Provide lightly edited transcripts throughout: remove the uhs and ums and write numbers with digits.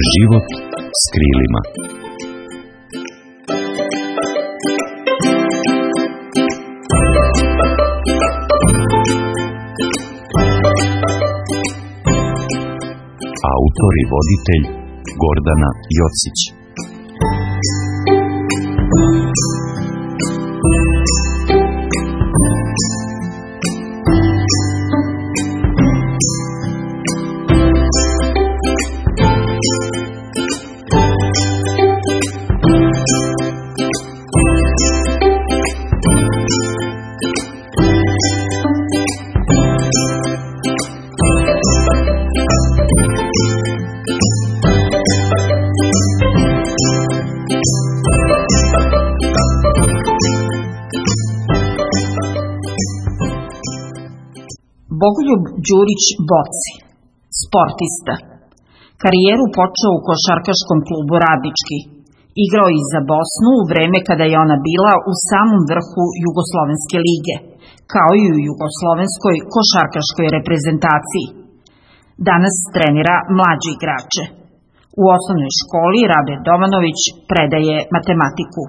Život s krilima. Autor i voditelj Gordana Jocić. Bogoljub Đurić Boci, sportista. Karijeru počeo u košarkaškom klubu Radnički. Igrao i za Bosnu u vreme kada je ona bila u samom vrhu Jugoslovenske lige, kao i u jugoslovenskoj košarkaškoj reprezentaciji. Danas trenira mlađe igrače. U osnovnoj školi Rabe Domanović predaje matematiku.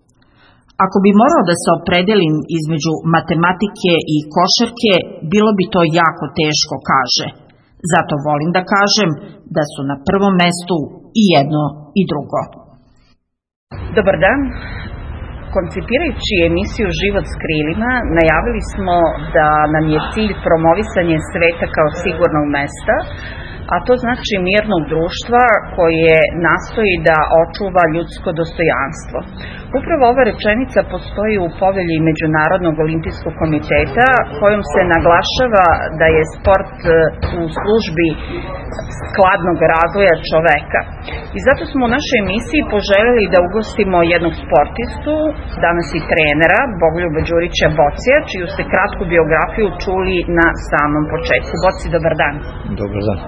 Ako bi morao da se opredelim između matematike i košarke, bilo bi to jako teško, kaže. Zato volim da kažem da su na prvom mestu i jedno i drugo. Dobar dan. Koncipirajući emisiju Život s krilima, najavili smo da nam je cilj promovisanje sveta kao sigurnog mesta, a to znači mirnog društva koje nastoji da očuva ljudsko dostojanstvo. Upravo ova rečenica postoji u povelji Međunarodnog olimpijskog komiteta, kojom se naglašava da je sport u službi skladnog razvoja čoveka. I zato smo u našoj emisiji poželjeli da ugostimo jednog sportistu, danas i trenera, Bogoljuba Đurića Bocija, čiju ste kratku biografiju čuli na samom početku. Boci, dobar dan. Dobar dan.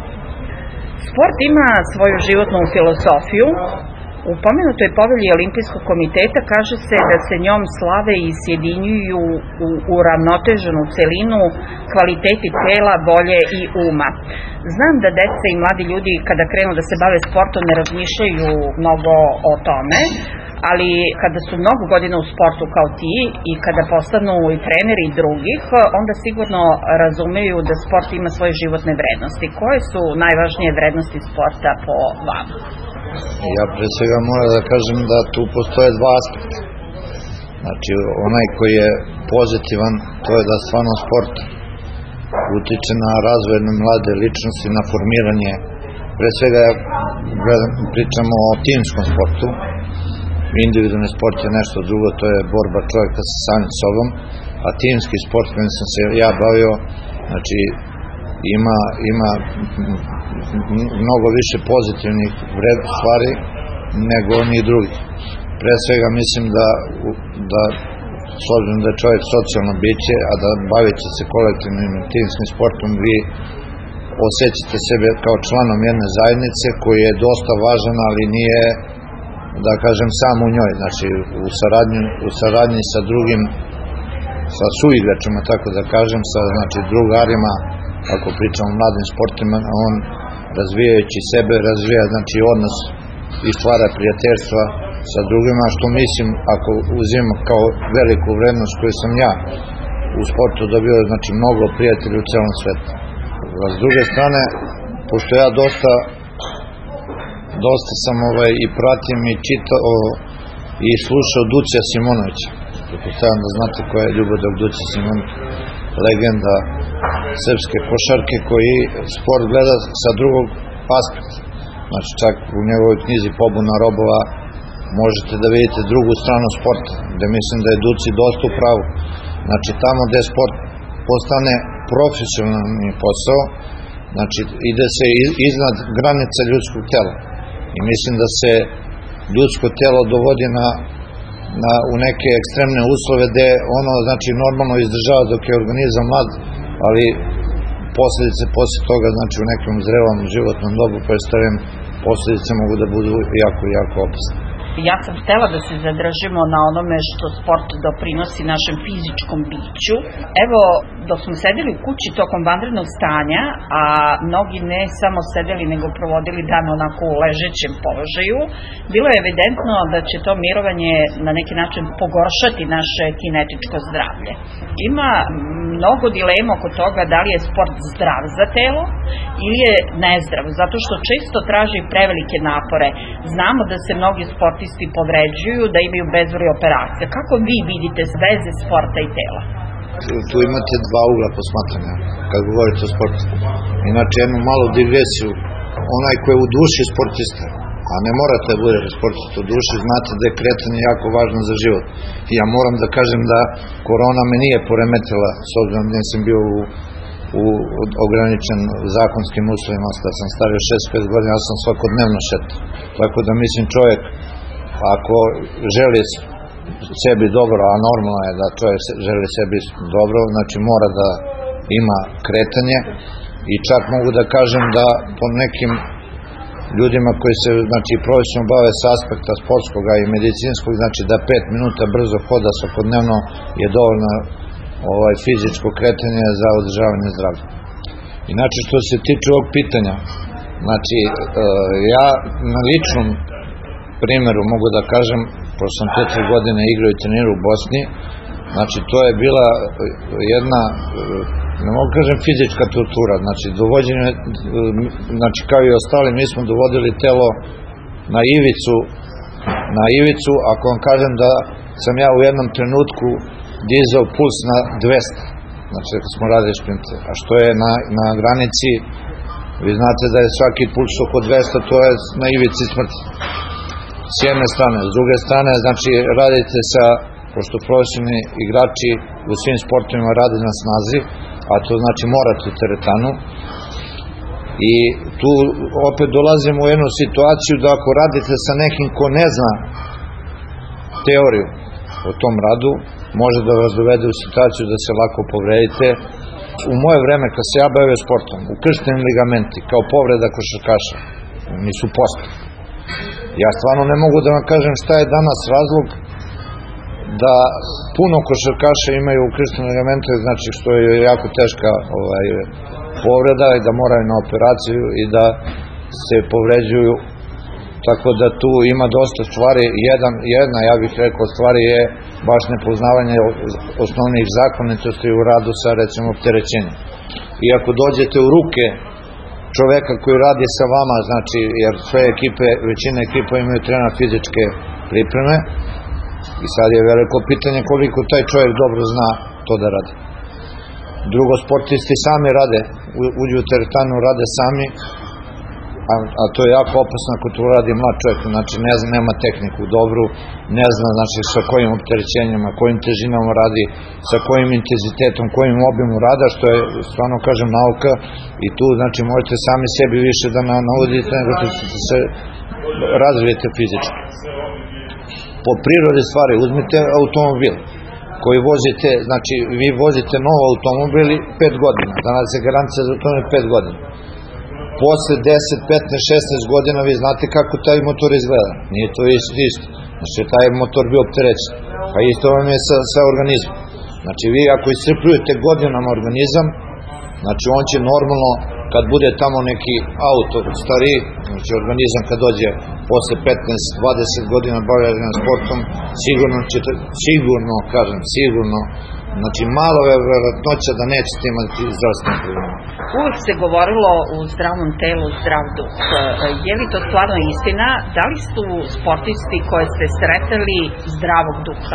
Sport ima svoju životnu filozofiju. U pomenutoj povelji Olimpijskog komiteta kaže se da se njom slave i sjedinjuju u uravnoteženu celinu kvaliteti tela, volje i uma. Znam da deca i mladi ljudi kada krenu da se bave sportom ne razmišljaju mnogo o tome, ali kada su mnogo godina u sportu kao ti i kada postanu i treneri drugih, onda sigurno razumeju da sport ima svoje životne vrednosti. Koje su najvažnije vrednosti sporta po vama? Ja pre svega moram da kažem da tu postoje dva aspekta. Znači, onaj koji je pozitivan, to je da stvarno sport utiče na razvoj mlade ličnosti, na formiranje. Pre svega pričamo o timskom sportu. Individualni sport je nešto drugo, to je borba čovjeka sa samim sobom, a timski sport kojim sam se ja bavio, znači ima mnogo više pozitivnih stvari nego oni drugi. Pre svega mislim da s obzirom da je čovjek socijalno biće, a da bavite se kolektivnim timskim sportom, vi osjećate sebe kao članom jedne zajednice koji je dosta važan, ali nije, da kažem, sam u njoj, znači u saradnji sa drugim, sa suigračima, tako da kažem, sa drugarima, ako pričamo o mladim sportima, on razvijajući sebe, razvija odnos i stvara prijateljstva sa drugima, što mislim, ako uzimam kao veliku vrednost koju sam ja u sportu dobio, znači mnogo prijatelja u celom svetu. S druge strane, pošto ja dosta sam i pratim i čitao i slušao Ducija Simonovića. Pretpostavljam da znate ko je Ljubodrag Ducija Simonović, legenda srpske košarke, koji sport gleda sa drugog aspekta. Znači, čak u njegovoj knjizi Pobuna robova možete da vidite drugu stranu sporta, gde mislim da je Duci dosta u pravu. Znači, tamo gde sport postane profesionalni posao, znači ide se iznad granica ljudskog tela. I mislim da se ljudsko telo dovodi u neke ekstremne uslove gde ono, znači, normalno izdržava dok je organizam mlad, ali posljedice posle toga, znači u nekom zrelom životnom dobu, predstavljam, posljedice mogu da budu jako, jako opasne. Ja sam htela da se zadržimo na onome što sport doprinosi našem fizičkom biću. Evo, dok smo sedeli u kući tokom vanrednog stanja, a mnogi ne samo sedeli nego provodili dan onako u ležećem položaju, bilo je evidentno da će to mirovanje na neki način pogoršati naše kinetičko zdravlje. Ima mnogo dilema oko toga da li je sport zdrav za telo ili je nezdrav, zato što često traži prevelike napore. Znamo da se mnogi sportisti povređuju, da imaju bezbroj operacija. Kako vi vidite veze sporta i tela? Tu imate dva ugla posmatranja kad govorite o sportu. Inače, jednu malu digresiju, onaj ko je u duši sportista, a ne morate da budete sportista u duši, znate da je kretanje jako važno za život. I ja moram da kažem da korona me nije poremetila, s obzirom da sam bio u ograničen zakonskim uslovima, da sam stavio 65 godina, ja sam svakodnevno šetao. Tako da mislim, čovjek ako želi sebi dobro, a normalno je da čovjek želi sebi dobro, znači mora da ima kretanje i čak mogu da kažem da po nekim ljudima koji se profesionalno bave s aspekta sportskog i medicinskog, znači da 5 minuta brzo hoda svakodnevno je dovoljno fizičko kretanje za održavanje zdravlja. Inače, što se tiče ovog pitanja, znači ja na ličnom primjeru mogu da kažem, pošto sam 4 godine igrao i trenirao u Bosni, znači to je bila jedna, ne mogu kažem fizička tortura, znači dovođenje, znači kao i ostali, mi smo dovodili telo na ivicu, ako vam kažem da sam ja u jednom trenutku dizao puls na 200, znači ako smo radili šprinte, a što je na granici, vi znate da je svaki puls oko 200, to je na ivici smrti. S jedne strane, s druge strane, znači radite sa, pošto profesionalni igrači u svim sportovima rade na snazi, a to znači morate u teretanu, i tu opet dolazimo u jednu situaciju da ako radite sa nekim ko ne zna teoriju o tom radu, može da vas dovede u situaciju da se lako povredite. U moje vreme, kad se ja bavio sportom, ukršteni ligamenti kao povreda košarkaša nisu postali. Ja stvarno ne mogu da vam kažem šta je danas razlog da puno košarkaša imaju ukrštene ligamente, znači što je jako teška povreda i da moraju na operaciju i da se povređuju, tako da tu ima dosta stvari. Jedna, ja bih rekao, stvari je baš nepoznavanje osnovnih zakonitosti u radu sa, recimo, opterećenjem. I ako dođete u ruke čoveka koji radi sa vama, znači, jer sve ekipe, većina ekipa imaju trenera fizičke pripreme, i sad je veliko pitanje koliko taj čovjek dobro zna to da radi. Drugo, sportisti sami rade, uđu u teretanu, rade sami, a to je jako opasno ako to radi mlad čovjek, znači ne zna, nema tehniku dobru, ne zna znači sa kojim opterećenjama, kojim težinama radi, sa kojim intenzitetom, kojim obimom rada, što je, stvarno kažem, nauka, i tu znači možete sami sebi više da navodite nego da se razvijete fizički. Po prirodi stvari, uzmite automobil koji vozite, znači vi vozite nov automobil 5 godina, danas je garancija za to 5 godina. Posle 10, 15, 16 godina vi znate kako taj motor izgleda. Nije to isto. Znači taj motor bi opterećen. Pa isto vam je sa organizmom. Znači vi ako iscrpljujete godinama organizam, znači on će normalno, kad bude tamo neki auto stariji, znači organizam kad dođe posle 15, 20 godina bavljenja sportom, sigurno, znači malo je verovatnoća da nećete imati zdravstvene probleme. Uvijek se govorilo u zdravom telu, zdrav duh. Je li to stvarno istina? Da li su sportisti koje ste sretali zdravog duha?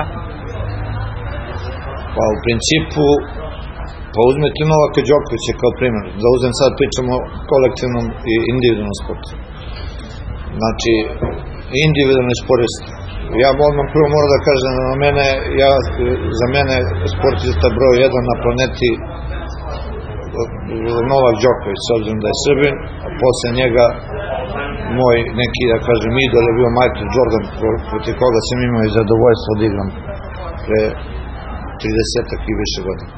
Pa u principu, pa uzmete Novaka Đokovića kao primjer, da uzem sad pričamo o kolektivnom i individualnom sportu. Znači, individualni sportist. Ja odmah prvo moram da kažem da za mene sportista broj 1 na planeti Novak Đoković, s obzirom da je Srbin, a posle njega moj neki, da kažem, idol je bio Michael Jordan, protiv koga sam imao i zadovoljstvo da igram pre 30-ak i više godina.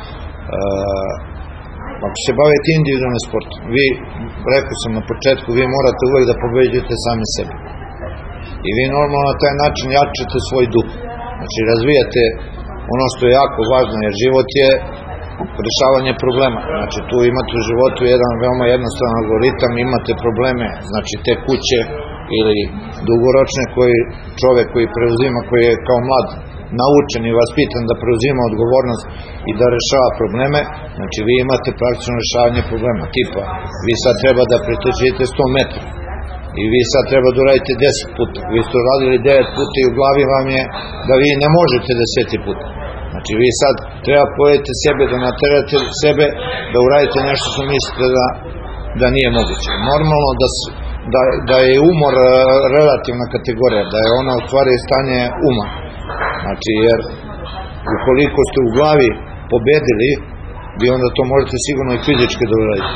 Ako se bavite individualnim sportom, vi, rekao sam na početku, vi morate uvek da pobeđujete sami sebe. I vi normalno na taj način jačate svoj duh. Znači razvijate ono što je jako važno, jer život je rešavanje problema. Znači tu imate u životu jedan veoma jednostavan algoritam, imate probleme, znači te kuće ili dugoročne koji čovek koji preuzima, koji je kao mlad naučen i vaspitan da preuzima odgovornost i da rešava probleme, znači vi imate praktično rešavanje problema, tipa vi sad treba da pretežite 100 metra i vi sad treba da uradite 10 puta, vi ste uradili 9 puta i u glavi vam je da vi ne možete 10 puta. Znači vi sad treba povedete sebe, da naterate sebe da uradite nešto što mislite da nije moguće. Normalno da je umor relativna kategorija, da je ona u stvari stanje uma. Znači jer ukoliko ste u glavi pobedili, vi onda to možete sigurno i fizički da uradite.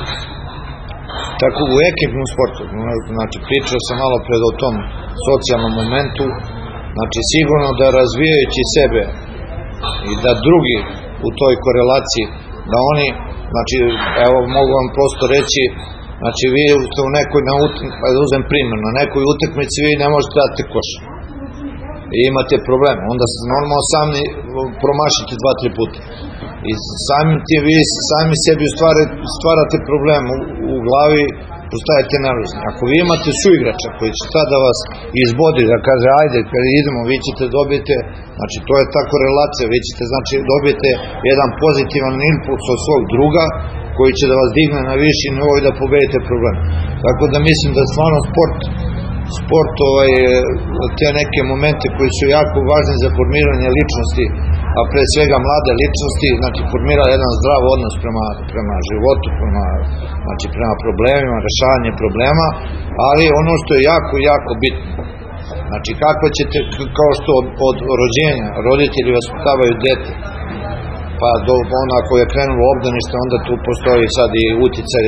Tako u ekipnom sportu, znači pričao sam malo pred o tom socijalnom momentu, znači sigurno da razvijajući sebe i da drugi u toj korelaciji, da oni, znači evo mogu vam prosto reći, znači vi ste u nekoj, da uzem primjer, na nekoj utakmici vi ne možete dati koš i imate problem, onda normalno sami promašite 2-3 puta i vi sami sebi stvarate problem u glavi, postajete nervozni. Ako vi imate suigrača koji će tada vas izbodi, da kaže ajde kad idemo, vi ćete dobiti, znači to je ta korelacija, vi ćete znači dobiti jedan pozitivan impuls od svog druga koji će da vas digne na viši nivo i da pobedite problem. Tako da mislim da stvarno sport te neke momente koji su jako važni za formiranje ličnosti, a pre svega mlade ličnosti, znači formira jedan zdrav odnos prema životu, prema problemima, rešavanje problema, ali ono što je jako, jako bitno, znači kako ćete, kao što od rođenja roditelji vaspitavaju dete, pa do ona koja je krenula u obdanište, onda tu postoji sad i uticaj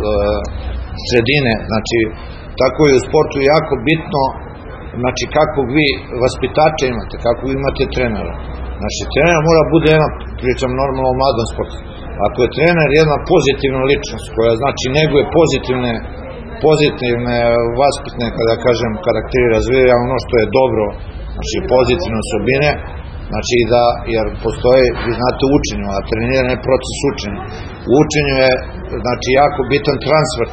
sredine, znači tako je u sportu jako bitno, znači kakvog vi vaspitača imate, kakvog imate trenera. Znači trener mora bude jedna, pričam normalno o mladom sportu, ako je trener jedna pozitivna ličnost koja znači neguje pozitivne vaspitne, kada kažem, karakteri, razvija ono što je dobro, znači pozitivne osobine, znači da, jer postoji, vi znate, učenju, a treniranje je proces učenja. U učenju je, znači, jako bitan transfer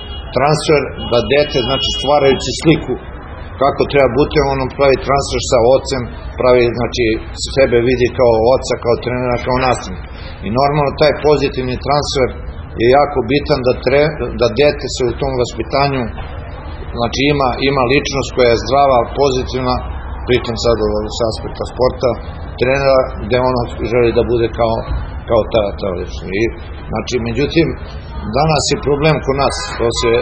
da dete, znači, stvarajući sliku kako treba biti, ono pravi transfer sa ocem, pravi, znači, sebe vidi kao oca, kao trenera, kao nastavnika. I normalno taj pozitivni transfer je jako bitan da dete se u tom vaspitanju, znači, ima ličnost koja je zdrava, pozitivna, pričam sad s aspekta sporta, trenera, gde ono želi da bude kao ta ličnost. Znači, međutim, danas je problem kod nas, to se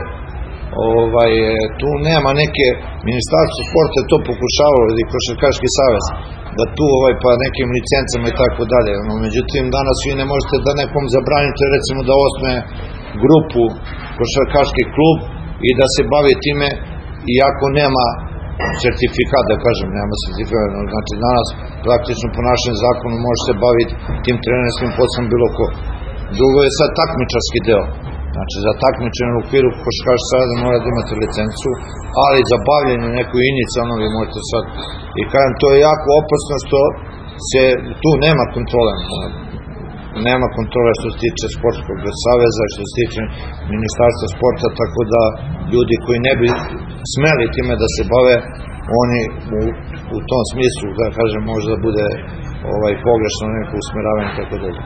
tu nema neke, Ministarstvo sporta je to pokušavalo, ili Košarkaški savez, da tu pa nekim licencama i tako dalje, međutim danas vi ne možete da nekom zabranite recimo da osnuje grupu košarkaški klub i da se bavi time iako nema sertifikat, da kažem, nema sertifikat, znači danas praktično po našem zakonu može se baviti tim trenerskim poslom bilo ko. Drugo je sad takmičarski deo. Znači, za takmičenje u okviru Košarkaškog saveza mora da imate licencu, ali za bavljenje neku inicijalno vi možete sad. I kažem, to je jako opasno što se, tu nema kontrole. Nema kontrole što se tiče sportskog saveza, što se tiče Ministarstva sporta, tako da ljudi koji ne bi smeli time da se bave, oni u tom smislu, da kažem, može da bude pogrešno neko usmeravanje, tako dalje.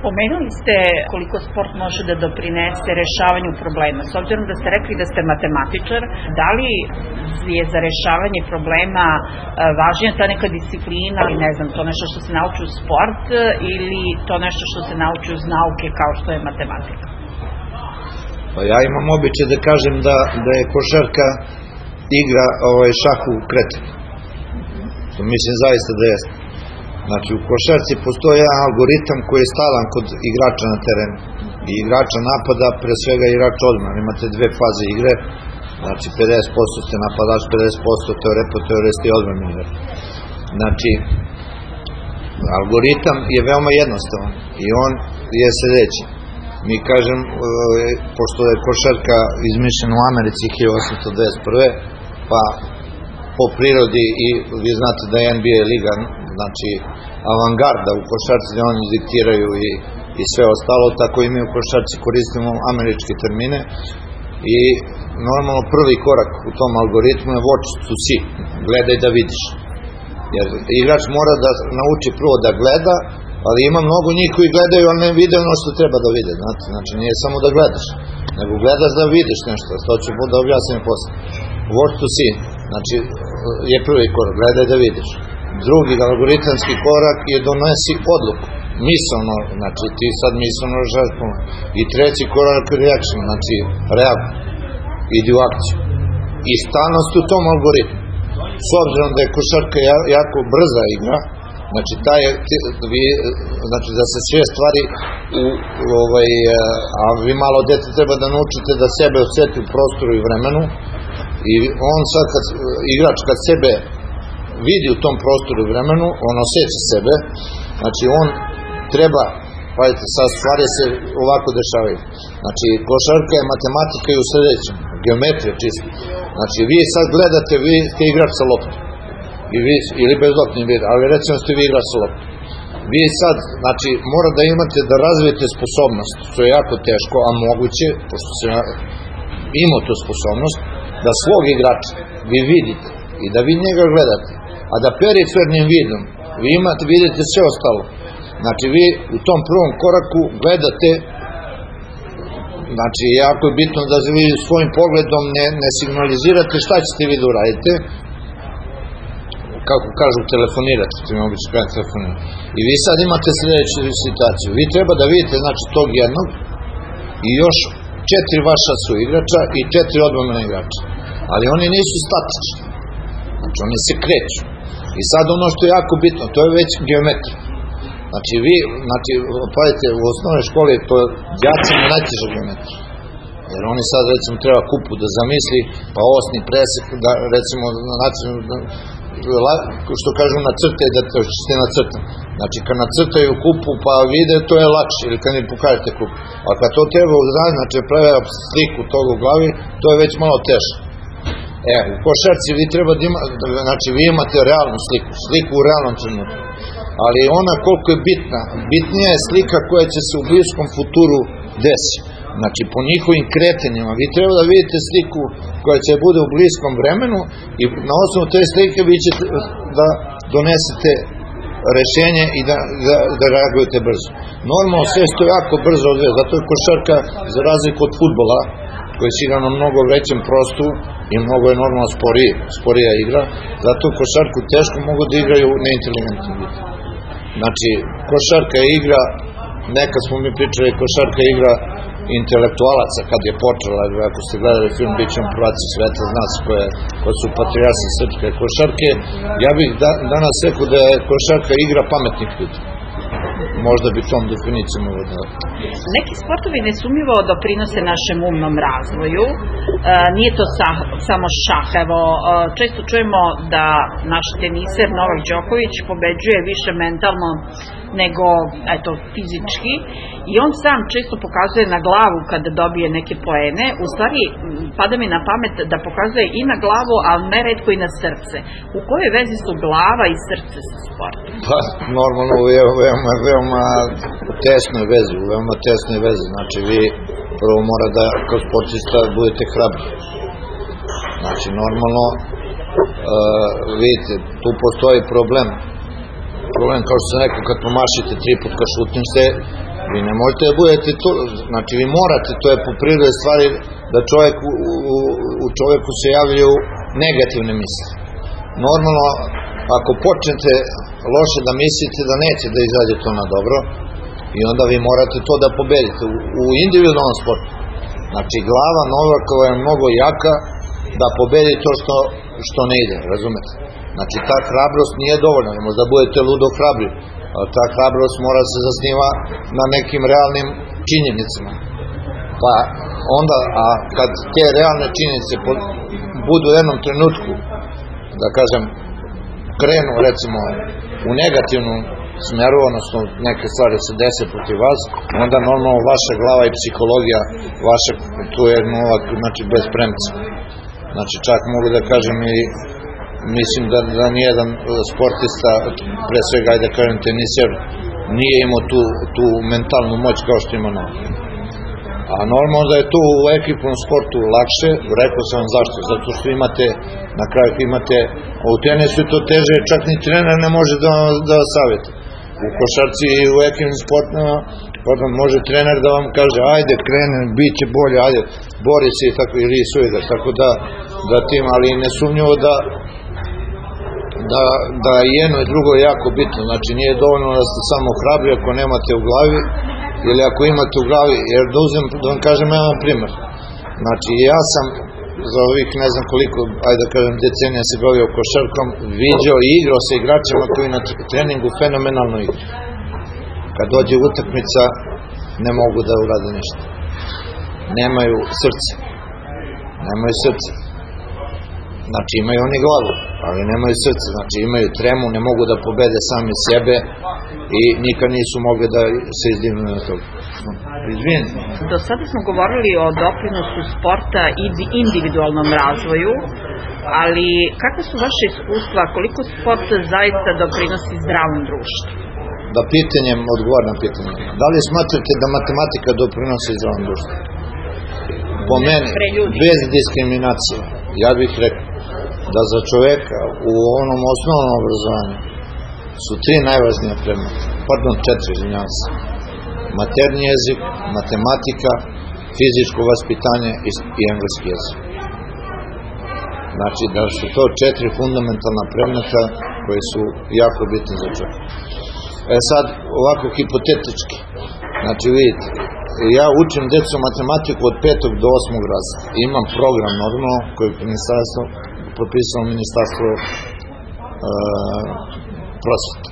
Pomenuli ste koliko sport može da doprinese rešavanju problema. S obzirom da ste rekli da ste matematičar, da li je za rešavanje problema važnija ta neka disciplina, ali ne znam, to nešto što se nauči u sport ili to nešto što se nauči uz nauke kao što je matematika? Pa ja imam običaj da kažem da je košarka igra šahu u kretanju. To mislim zaista da jeste. Znači u košarci postoji jedan algoritam koji je stalan kod igrača na terenu. I igrača napada, pre svega igrač odbrane. Imate dve faze igre, znači 50% ste napadač, 50% teoretički odbrani igrač. Znači, algoritam je veoma jednostavan i on je sledeći. Mi kažem, pošto je košarka izmišljena u Americi 1891. pa po prirodi i vi znate da je NBA liga, znači avangarda u košarci, da oni diktiraju i sve ostalo, tako i mi u košarci koristimo američke termine i normalno prvi korak u tom algoritmu je watch to see, gledaj da vidiš. Jer igrač mora da nauči prvo da gleda, ali ima mnogo njih koji gledaju, ali ne vide ono što treba da vide, znate, znači nije samo da gledaš, nego gledaš da vidiš nešto, to ću da objasnim posle. Watch to see, znači je prvi korak, gledaj da vidiš. Drugi algoritamski korak je donesi odluku, misleno, znači ti sad misleno želimo. I treći korak reaction, znači reaguj, idi u akciju. I stalnost u tom algoritmu. S obzirom da je košarka jako brza igra, znači da se sve stvari a vi malo dete treba da naučite da sebe osjeti u prostoru i vremenu i on sad igrač kad sebe vidi u tom prostoru i vremenu, on osjeća sebe, znači on treba, pazite, sad stvari se ovako dešavaju, znači košarka je matematika i u sledećem, geometrija čisto, znači vi sad gledate, vi ste igrač sa loptom, ili bez loptni vid, ali recimo ste vi igrač sa loptom. Vi sad, znači, mora da imate da razvijete sposobnost, što je jako teško, a moguće, pošto se ima tu sposobnost, da svog igrača vi vidite i da vi njega gledate, a da perifernim vidom vi vidite sve ostalo. Znači, vi u tom prvom koraku gledate, znači, jako je bitno da vi svojim pogledom ne signalizirate šta ćete vi da uradite, kako kažu telefonirati, to ima obično kada telefonirati. I vi sad imate sledeću situaciju. Vi treba da vidite, znači, tog jednog i još 4 vaša su igrača i 4 odbrambena igrača. Ali oni nisu statični. Znači, oni se kreću. I sad ono što je jako bitno, to je već geometrija. Znači, vi, pazite, u osnovnoj školi to djacima najteža geometrija. Jer oni sad, recimo, treba kupu da zamisli, pa osni presek, da, recimo, što kažu nacrtaj, da ste nacrtan. Znači, kad nacrtaju kupu pa vide, to je lakše, ili kad mi pokažete kupu. A kad to treba uznati, znači, pravi sliku toga u glavi, to je već malo teže. U košarci vi treba da imate, znači, vi imate realnu sliku u realnom trenutku. Ali ona koliko je bitna, bitnija je slika koja će se u bliskom futuru desiti. Znači, po njihovim kretanjima, vi treba da vidite sliku koja će bude u bliskom vremenu i na osnovu te slike vi ćete da donesete rešenje i da reagujete brzo. Normalno, sve što je jako brzo odvije, zato je košarka, za razliku od fudbala, koji je igra na mnogo većem prostoru i mnogo je normalno sporija igra, zato košarku teško mogu da igraju neinteligentni ljudi. Znači, košarka je igra, nekad smo mi pričali, košarka je igra intelektualaca kad je počela, ako ste gledali film Bićemo prvaci sveta, zna se ko su patrijarsi srpske košarke. Ja bih danas rekao da je košarka igra pametnih ljudi. Možda bi tom definicijom uvodila. Neki sportovi nesumnjivo doprinose našem umnom razvoju. Nije to samo šah. Evo, često čujemo da naš teniser Novak Đoković pobeđuje više mentalno nego fizički i on sam često pokazuje na glavu kada dobije neke poene. U stvari, pada mi na pamet da pokazuje i na glavu, ali neretko i na srce. U kojoj vezi su glava i srce sa sportom? Pa, normalno u veoma tesnoj vezi. Znači, vi prvo mora da kao sportista budete hrabri. Znači, normalno, vidite, tu postoji problem, kao što sam rekao, kad promašite 3 put kad šutniste, Vi ne možete da budete to, znači vi morate, to je po prirodi stvari da čovjek u čovjeku se javljaju negativne misli. Normalno, ako počnete loše da mislite da neće da izađe to na dobro, i onda vi morate to da pobedite u individualnom sportu. Znači glava Novakova je mnogo jaka da pobedi to što ne ide, razumete? Znači ta hrabrost nije dovoljna, ne možda budete ludo hrabri, ali ta hrabrost mora se zasniva na nekim realnim činjenicama. Pa onda, a kad te realne činjenice budu u jednom trenutku, da kažem, krenu recimo u negativnom smeru, odnosno neke stvari se dese protiv vas, onda normalno vaša glava i psihologija, vaša, tu je Novak, znači bez premca. Znači čak mogu da kažem i mislim da nijedan sportista, pre svega, ajde da kažem teniser, nije imao tu mentalnu moć kao što ima Novak. A normalno da je to u ekipnom sportu lakše, rekao sam vam zašto, zato što imate, na kraju imate, u tenisu je to teže, čak ni trener ne može da savjeti. U košarci i u ekipnim sportima, može trener da vam kaže, ajde krene, bit će bolje, ajde, bori se i tako, ili suigraš, tako da tim, ali nesumnjivo da jedno i drugo je jako bitno, znači nije dovoljno da ste samo hrabri ako nemate u glavi, ili ako imate u glavi, jer da vam kažem jedan primjer. Znači ja sam za ovih ne znam koliko, ajde da kažem decenija se bavio košarkom, viđao i igrao sa igračima koji na treningu fenomenalno igraju. Kad dođe utakmica ne mogu da urade ništa. Nemaju srce. Znači imaju oni glavu, ali nemaju srce, znači imaju tremu, ne mogu da pobede sami sebe i nikad nisu mogli da se izdignu na toga. Izvini. Do sada smo govorili o doprinosu sporta i individualnom razvoju, ali kakve su vaše iskustva, koliko sport zaista doprinosi zdravom društvu? Da pitanjem, odgovor na pitanje. Da li smatrate da matematika doprinosi zdravom društvu? Po meni, bez diskriminacije, ja bih rekao da za čoveka u onom osnovnom obrazovanju su 3 najvažnija predmeta, 4, izvinjavam se. Maternji jezik, matematika, fizičko vaspitanje i engleski jezik. Znači da su to 4 fundamentalna predmeta koje su jako bitne za čovjeka. Sad, ovako hipotetički, znači vidite, ja učim djecu matematiku od 5. do 8. razreda. Imam program normalno koji je propisalo Ministarstvo prosvete.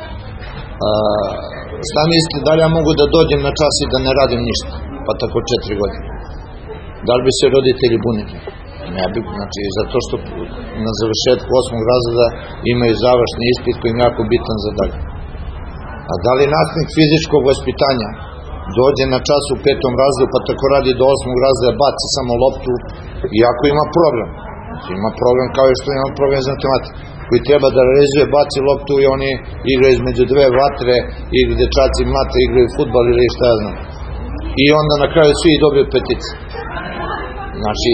Šta mislite, da li ja mogu da dođem na čas i da ne radim ništa, pa tako 4 godine? Da li bi se roditelji bunili? Ne bi, znači zato što na završetku 8. razreda imaju završni ispit koji je jako bitan za dalje. A da li nastavnik fizičkog vaspitanja dođe na čas u 5. razredu pa tako radi do 8. razreda, baci samo loptu, iako ima problem. Znači ima problem kao što ima problem za matematiku, koji treba da realizuje, baci loptu i oni igraju između 2 vatre, igraju dečaci mlate, igraju fudbal ili šta ja znam. I onda na kraju svi dobiju petice. Znači,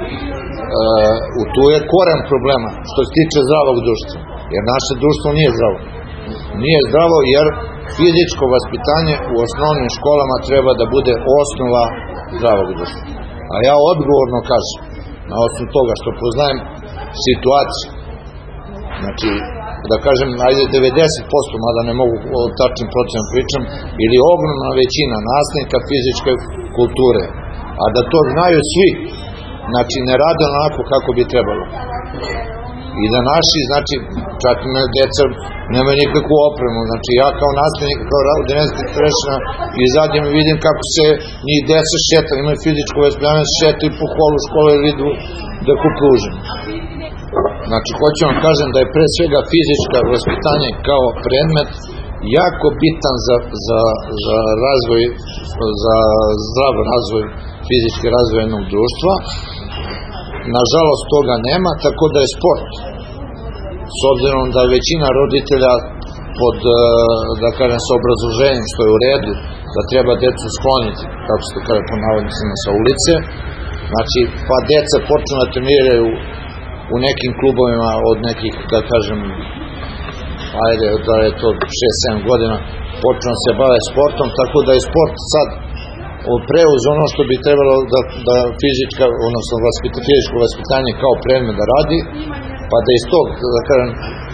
tu je koren problema što se tiče zdravog društva, jer naše društvo nije zdravo. Nije zdravo jer fizičko vaspitanje u osnovnim školama treba da bude osnova zdravog društva. A ja odgovorno kažem, na osnovu toga što poznajem situaciju, znači, da kažem, ajde 90%, mada ne mogu o tačnim procenom pričam, ili ogromna većina nastavnika fizičke kulture, a da to znaju svi, znači ne rade onako kako bi trebalo. I da naši, znači, čak i djeca nemaju nikakvu opremu, znači ja kao nastavnik, kao dinarski trešina, izađem i vidim kako se njih deca šeta, imaju fizičko vaspitanje, šetaju po holu škole ili idu da kupe užinu. Znači, hoću vam kažem da je pre svega fizičko vaspitanje kao predmet jako bitan za razvoj, za zdrav razvoj, fizički razvoj jednog društva. Nažalost, toga nema, tako da je sport, s obzirom da većina roditelja pod, da kažem, sa obrazloženjem što je u redu, da treba decu skloniti, kako se to kaže po navodnicima, sa ulice, znači, pa deca počnu da treniraju u nekim klubovima od nekih, da kažem, ajde, da je to 6-7 godina, počnu se bave sportom, tako da je sport sad preuz ono što bi trebalo da fizičko vaspitanje kao predmet da radi, pa da iz tog, da kažem,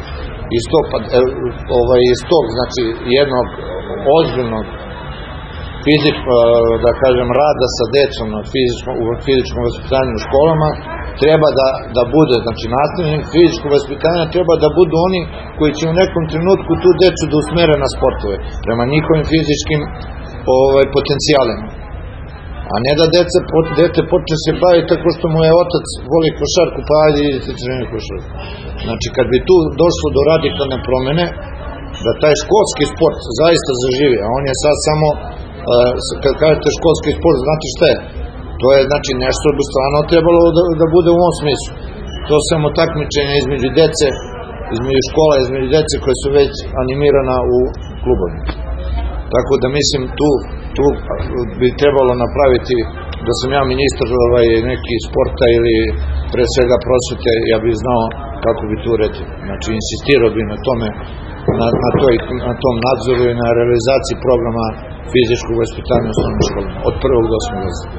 iz tog, znači, jednog ozbiljnog da kažem, rada sa decom u fizičkom vaspitanju u školama, treba da bude, znači, nastavnik fizičkog vaspitanja treba da budu oni koji će u nekom trenutku tu decu da usmere na sportove, prema njihovim fizičkim potencijalima. A ne da dete počne se baviti tako što mu je otac voli košarku, pa ajde idite trenirati košarku. Znači, kad bi tu došlo do radikalne promene, da taj školski sport zaista zaživi, a on je sad samo, kad kažete školski sport, znate šta je? To je, znači, nešto bi stvarno trebalo da bude u ovom smislu. To samo takmičenje između dece, između škola, između dece koje su već animirana u klubovima. Tako da mislim, tu bi trebalo napraviti, da sam ja ministar neki sporta ili pre svega prosvete, ja bih znao kako bi tu uredio. Znači, insistirao bi na tome, na tom nadzoru i na realizaciji programa fizičkog vaspitanja u osnovnim školama, od 1. do 8. razreda.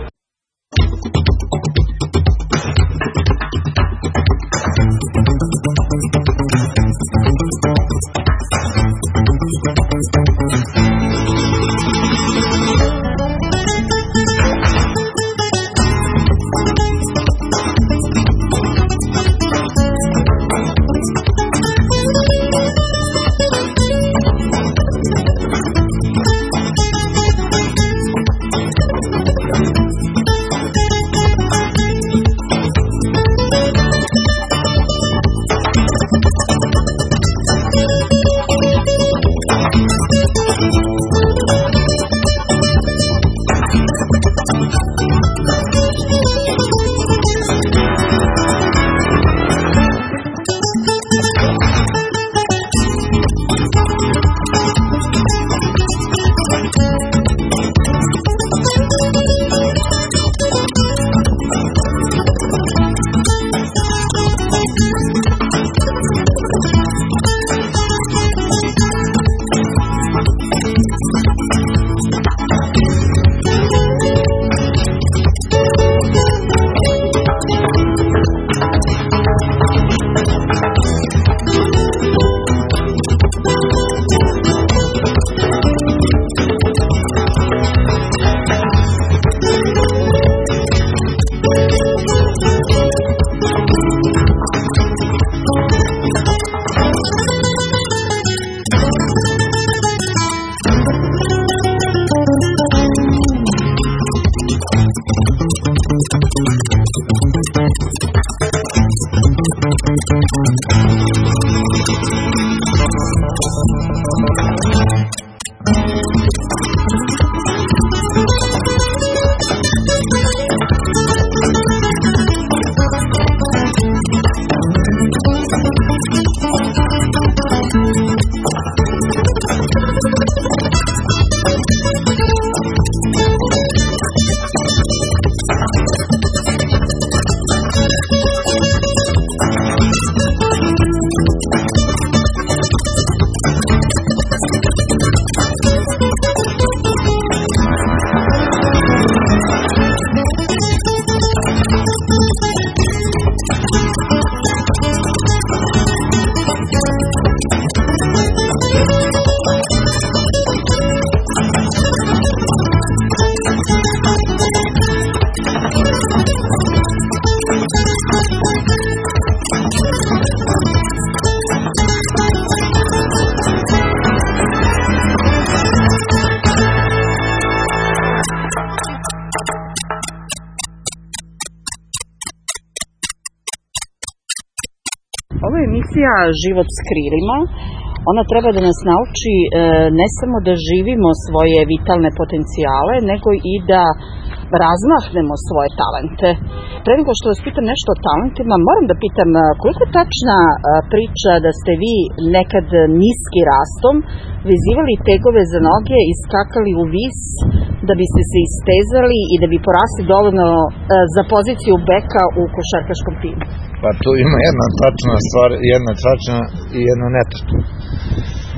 Ovo je emisija Život s krilima. Ona treba da nas nauči ne samo da živimo svoje vitalne potencijale, nego i da razmahnemo svoje talente. Pre nego što vas pitam nešto o talentima, moram da pitam koliko je tačna priča da ste vi nekad niski rastom vezivali tegove za noge i skakali u vis da biste se istezali i da bi porasli dovoljno za poziciju beka u košarkaškom timu? Pa tu ima jedna tačna stvar, jedna tačna i jedna netačna.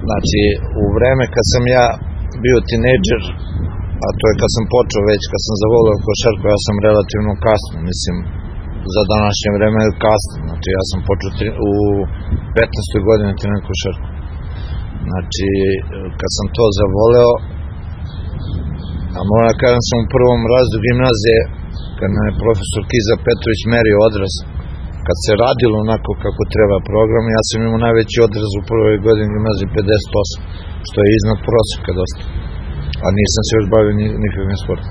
Znači, u vreme kad sam ja bio tinejdžer, a to je kad sam počeo već, kad sam zavoleo košarku, ja sam relativno kasno, mislim, za današnje vreme je kasno. Znači, ja sam počeo u 15. godini trenirati košarku. Znači, kad sam to zavoleo, a moram da kažem sam u prvom razredu gimnazije, kad nam je profesor Kiza Petrović merio odraz, kad se radilo onako kako treba program, ja sam imao najveći odraz u prvoj godini gimnazije 58, što je iznad prosjeka dosta. A nisam se još bavio nikakvim sportom.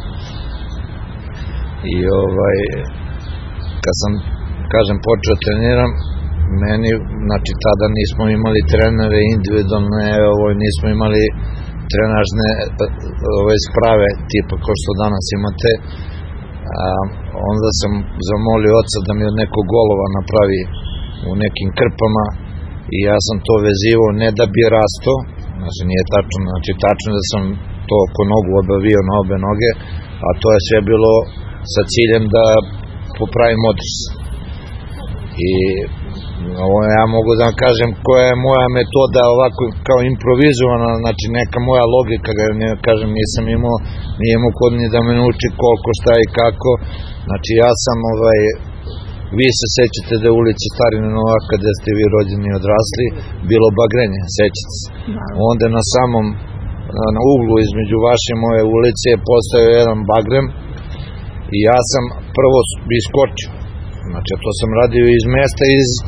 I kad sam, kažem, počeo treniram, meni, znači tada nismo imali trenere individualne, nismo imali trenažne sprave tipa kao što danas imate. Onda sam zamolio oca da mi od nekog golova napravi u nekim krpama i ja sam to vezivao ne da bi rasto, znači nije tačno, znači tačno da sam to oko nogu obavio na obe noge, a to je sve bilo sa ciljem da popravim odraz. I ja mogu da vam kažem koja je moja metoda ovako kao improvizovana, znači neka moja logika, kažem nisam imao kod ni da me nauči koliko, šta i kako. Znači ja sam, vi se sećate da je ulica Starine Novaka gde ste vi rođeni i odrasli, bilo bagrenje, sećate se. Onda na samom na uglu između vaše i moje ulice je postavio jedan bagrem i ja sam prvo iskočio. Znači, to sam radio iz mesta,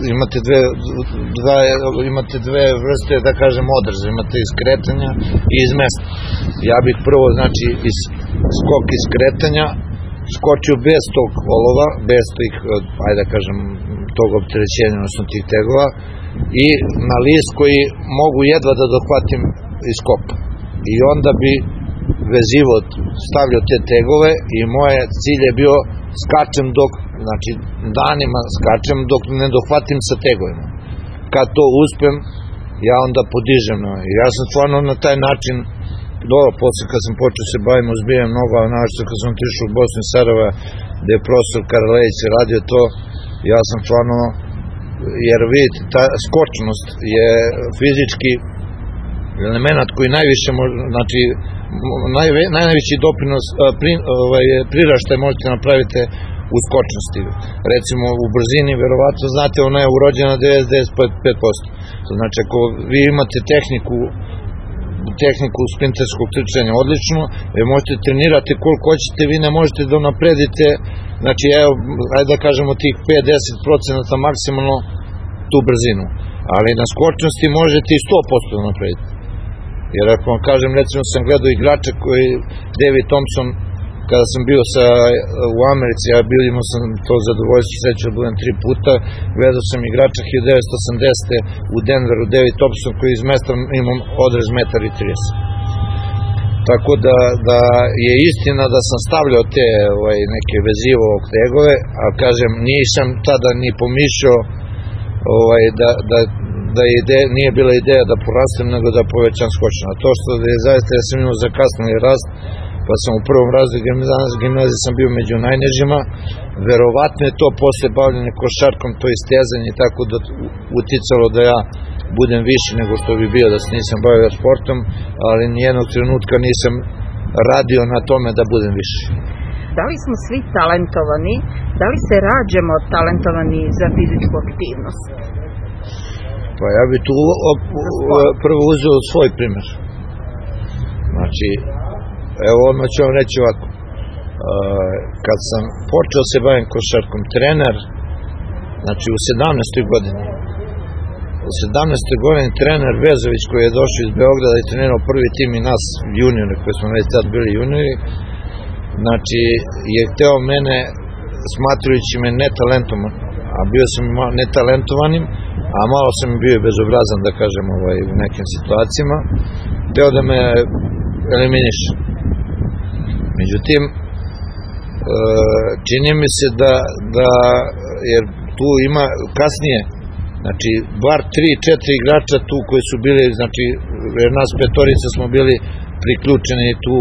imate dve vrste, da kažem, odraza, imate iz kretanja i iz mesta. Ja bih prvo, znači, skok iz kretanja, skočio bez tog olova, bez tih, ajde da kažem, tog opterećenja, odnosno tih tegova, i na list koji mogu jedva da dohvatim iz skoka. I onda bi vezivo stavljao te tegove i moje cilj je bio skačem dok, znači danima skačem dok ne dohvatim sa tegovima. Kad to uspem, ja onda podižem. Ja sam stvarno na taj način, posle kad sam počeo se bavim ozbiljom mnogo, našto kad sam otišao u Bosnu i Sarajeva, gde je profesor Karalejić radio to, ja sam stvarno, jer vidite, ta skočnost je fizički element koji najviše, znači, najveći doprinos priraštaj možete napraviti u skočnosti. Recimo u brzini, verovatno znate, ona je urođena 95%. Znači ako vi imate tehniku sprinterskog trčanja odlično, vi možete trenirati koliko hoćete, vi ne možete da napredite, znači evo, ajde da kažemo tih 5-10% maksimalno tu brzinu, ali na skočnosti možete i 100% da napredite. Jer ako vam kažem, recimo sam gledao igrača koji, David Thompson, kada sam bio u Americi, a imao sam to zadovoljstvo, sreću da budem 3 puta, gledao sam igrača 1980. u Denveru, David Thompson, koji iz mesta imam odraz 1,30 m. Tako da je istina da sam stavljao te neke vezivo tegove, a kažem, nisam tada ni pomišljao da nije bila ideja da porastem, nego da povećam skočnost. A to što je zaista, ja sam imao zakasnili rast, pa sam u prvom razredu gimnazije sam bio među najnižima, verovatno je to posle bavljanja košarkom, to istezanje i tako da uticalo da ja budem više nego što bi bio da se nisam bavio sportom, ali nijednog trenutka nisam radio na tome da budem više. Da li smo svi talentovani? Da li se rađamo talentovani za fizičku aktivnost? Pa ja bih tu prvo uzeo svoj primer. Znači, evo odmah ću vam reći ovako. Kad sam počeo se bavim košarkom, trener, znači u 17. godini, u 17. godini trener Vezović koji je došao iz Beograda i trenirao prvi tim i nas juniore, koji smo već tad bili juniori, znači je hteo mene, smatrajući me netalentovan, a bio sam netalentovanim, a malo sam bio bezobrazan, da kažem, u nekim situacijama, hteo da me eliminiše. Međutim, čini mi se da, jer tu ima kasnije, znači, bar 3-4 igrača tu koji su bili, znači, jer nas petorica smo bili priključeni tu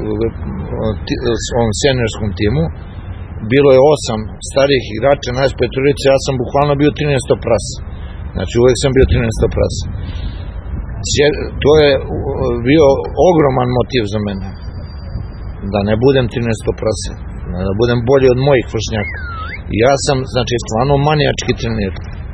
ovom seniorskom timu, bilo je 8 starih igrača, nas petorica, ja sam bukvalno bio 13 prasa. Znači, uvek sam bio 13 prasa. to je bio ogroman motiv za mene. Da ne budem 13 prase, da budem bolji od mojih vršnjaka. Ja sam, znači, stvarno manijački trener.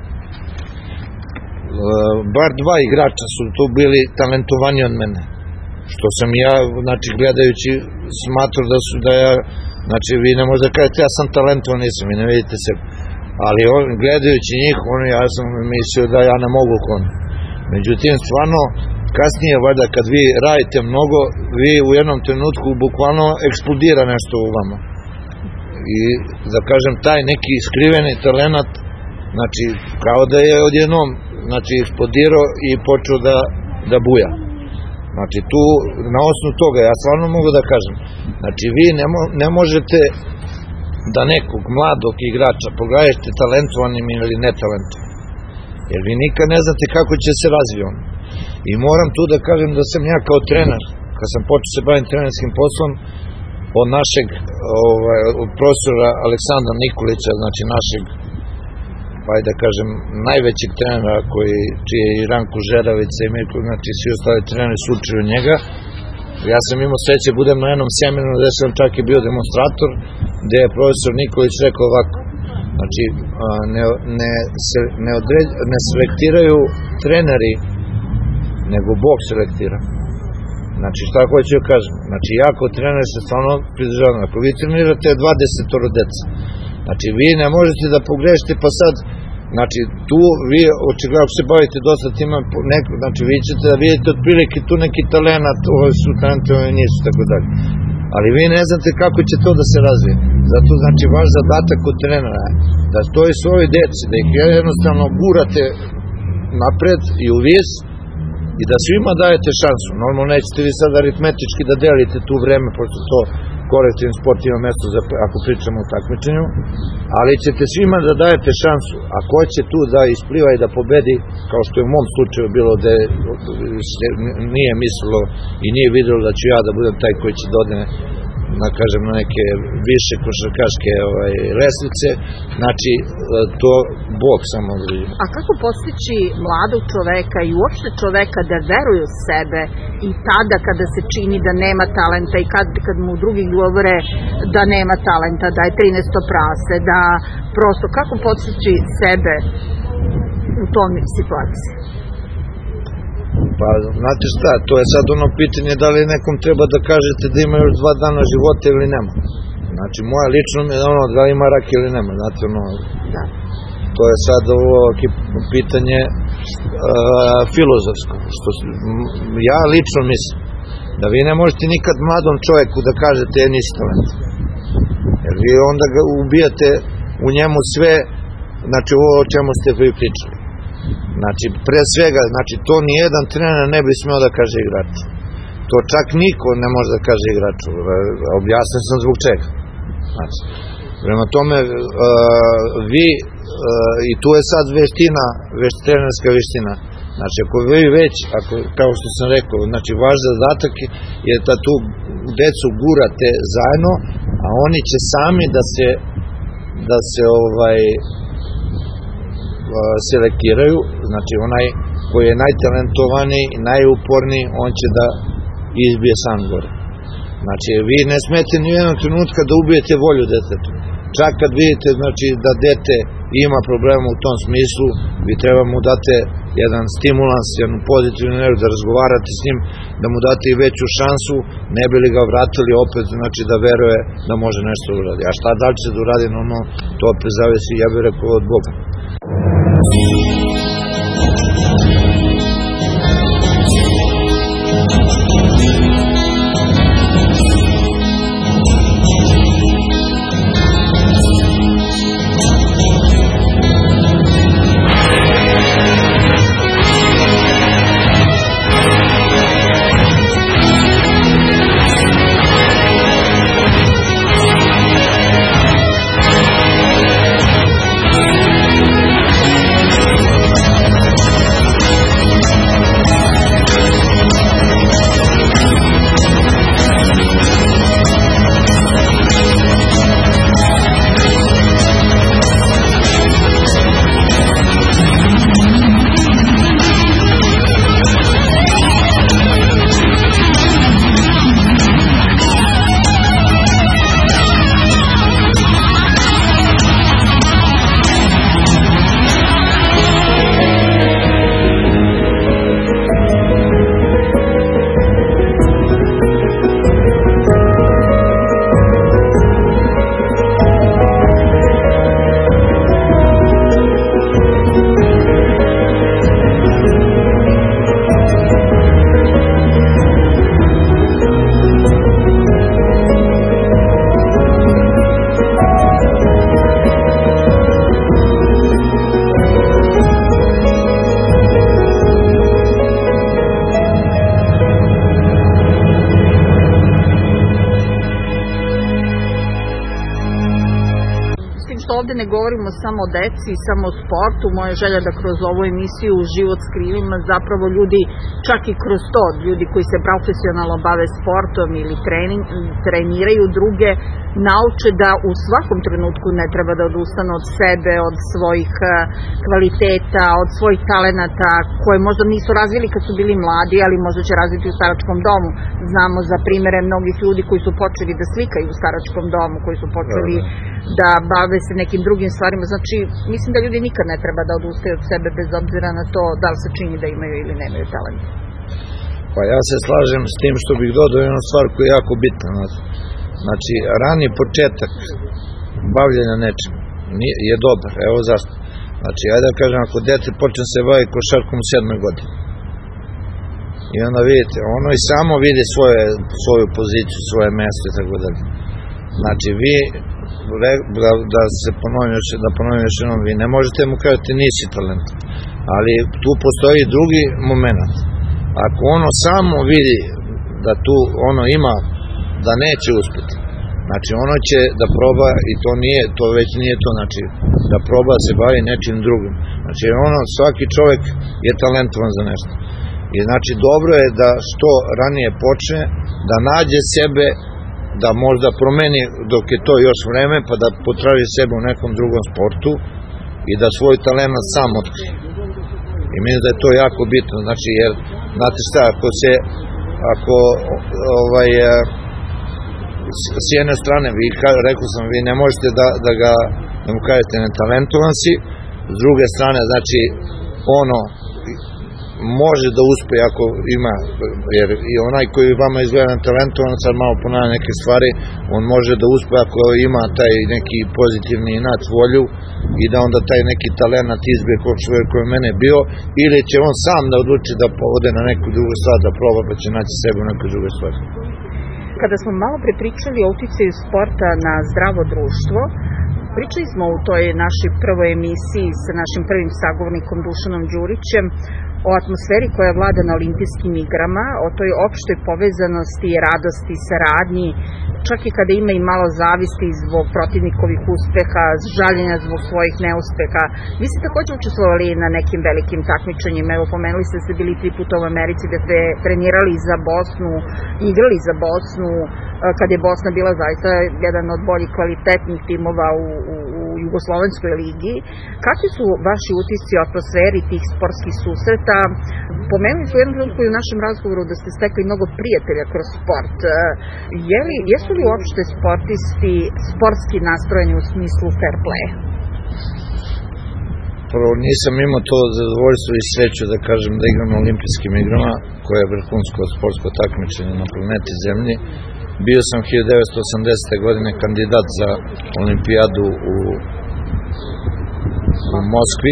Bar dva igrača su tu bili talentovani od mene. Što sam ja, znači, gledajući, smatrao da ja, znači, vi ne možete kažete ja sam talentovan, nisam, vi ne vidite se. Ali gledajući njih, ja sam mislio da ja ne mogu kon. Međutim, stvarno, kasnije, valjda, kad vi radite mnogo, vi u jednom trenutku bukvalno eksplodira nešto u vama. I, da kažem, taj neki skriveni talenat, znači, kao da je odjednom, znači, eksplodirao i počeo da buja. Znači, tu, na osnovu toga, ja stvarno mogu da kažem, znači, vi ne možete da nekog mladog igrača pogledajte talentovanim ili netalentovanim. Jer vi nikad ne znate kako će se razvije on. I moram tu da kažem da sam ja kao trener, kad sam počeo se bavim trenerskim poslom, od našeg od profesora Aleksandra Nikolića, znači našeg, da kažem, najvećeg trenera čiji je i Ranko Žeravica i Mirko, znači svi ostali treneri su učili od njega. Ja sam imao sreće, budem na jednom seminaru gde sam čak i bio demonstrator, gde je profesor Nikolić rekao ovako, znači ne selektiraju treneri, nego Bog selektira. Znači šta hoću da kažem, znači ja kao trener se stvarno pridržavam, ako vi trenirate 20 deca, znači vi ne možete da pogrešite pa sad, znači tu vi očigledno ako se bavite dosta tima, znači vi ćete da vidite otprilike tu neki talenat, ovo su talenti, ovo nisu, tako dalje. Ali vi ne znate kako će to da se razvije. Zato znači vaš zadatak od trenera je da stoji svoj deci, da ih jednostavno gurate napred i u vis i da svima dajete šansu. Normalno nećete vi sad aritmetički da delite tu vreme, pošto to kolektivni sport ima mesto ako pričamo o takmičenju, ali ćete svima da dajete šansu. Ako će tu da ispliva i da pobedi, kao što je u mom slučaju bilo da nije mislilo i nije videlo da ću ja da budem taj koji će dodane na neke više košarkaške lestvice, znači to Bog samo određuje. A kako postići mladog čoveka i uopšte čoveka da veruje u sebe i tada kada se čini da nema talenta i kad mu drugi govore da nema talenta, da je 13 prase, da prosto kako postići sebe u tom situaciji? Pa, znate šta, to je sad ono pitanje da li nekom treba da kažete da ima još 2 dana života ili nema. Znači, moja lično je ono da li ima rak ili nema, znate ono, to je sad ovo pitanje filozofsko. Ja lično mislim da vi ne možete nikad mladom čoveku da kažete nisi talent. Jer vi onda ga ubijate u njemu sve, znači ovo o čemu ste vi pričali. Znači, pre svega, znači, to nijedan trener ne bi smeo da kaže igraču. To čak niko ne može da kaže igraču. Objasnio sam zbog čega. Znači, prema tome, vi, i tu je sad trenerska veština. Znači, ako vi već, kao što sam rekao, znači, vaš zadatak je da tu decu gurate zajedno, a oni će sami da se selektiraju, znači onaj koji je najtalentovaniji i najuporniji, on će da izbije sam gore. Znači, vi ne smete ni u jednom trenutka da ubijete volju detetu. Čak kad vidite, znači, da dete ima problema u tom smislu, vi treba mu date jedan stimulans, jednu pozitivnu energiju, da razgovarate s njim, da mu date i veću šansu, ne bi li ga vratili opet, znači da veruje da može nešto da uradi. A šta da li će da uradi, normalno, to opet zavisi, ja bih rekao, od Boga. ovde ne govorimo samo o deci i samo o sportu. Moja želja da kroz ovu emisiju Život s krilima zapravo ljudi, čak i kroz to, ljudi koji se profesionalno bave sportom ili treniraju druge, nauče da u svakom trenutku ne treba da odustanu od sebe, od svojih kvaliteta, od svojih talenata koje možda nisu razvili kad su bili mladi, ali možda će razviti u staračkom domu. Znamo za primere mnogih ljudi koji su počeli da slikaju u staračkom domu, koji su počeli da bave se nekim drugim stvarima. Znači, mislim da ljudi nikad ne treba da odustaju od sebe bez obzira na to da li se čini da imaju ili nemaju talent. Pa ja se slažem s tim što bih dodao jednu stvar koja je jako bitna. Znači, rani početak bavljenja nečim je dobar. Evo zašto. Znači, ajde da kažem, ako dete počne se bavi košarkom u 7. godini, i onda vidite, ono i samo vidi svoju poziciju, svoje mesto i tako dalje. Znači, vi, da ponovim još jednom, vi ne možete mu kažete nisi talent, ali tu postoji drugi moment. Ako ono samo vidi da tu ono ima, da neće uspjeti, znači ono će da proba, i to već nije to, znači da proba da se bavi nečim drugim. Znači ono, svaki čovjek je talentovan za nešto. I znači dobro je da što ranije počne, da nađe sebe, da možda promeni dok je to još vreme, pa da potraži sebe u nekom drugom sportu i da svoj talent sam otkrije. I mislim da je to jako bitno, znači jer, znate šta, s jedne strane, rekao sam, vi ne možete da mu kažete netalentovan si, s druge strane, znači, ono može da uspe ako ima, jer i onaj koji vama izgleda netalentovan, sad malo ponavlja neke stvari, on može da uspe ako ima taj neki pozitivni inat, volju, i da onda taj neki talent izbije koji je mene bio, ili će on sam da odluči da ode na neku drugu stvar, da proba, pa će naći sebe u nekoj drugoj stvari. Kada smo malo prepričali o uticaju sporta na zdravo društvo, pričali smo u toj našoj prvoj emisiji sa našim prvim sagovornikom Dušanom Đurićem o atmosferi koja vlada na olimpijskim igrama, o toj opštoj povezanosti, radosti, saradnji, čak i kada ima i malo zavisti zbog protivnikovih uspeha, žaljenja zbog svojih neuspeha. Vi ste takođe učestvovali na nekim velikim takmičenjima, evo pomenuli ste da ste bili 3 puta u Americi, da ste trenirali za Bosnu, igrali za Bosnu, kad je Bosna bila zaista jedan od boljih kvalitetnih timova u Jugoslovenskoj ligi. Kakvi su vaši utisci o atmosferi tih sportskih susreta? Pomenuli su u jednom trenutku i u našem razgovoru da ste stekli mnogo prijatelja kroz sport. Jesu li uopšte sportisti sportski nastrojeni u smislu fair playa? Prvo, nisam imao to zadovoljstvo i sreću da kažem da igram na olimpijskim igrama, koje je vrhunsko sportsko takmičenje na planeti Zemlji. Bio sam 1980. godine kandidat za olimpijadu u Moskvi.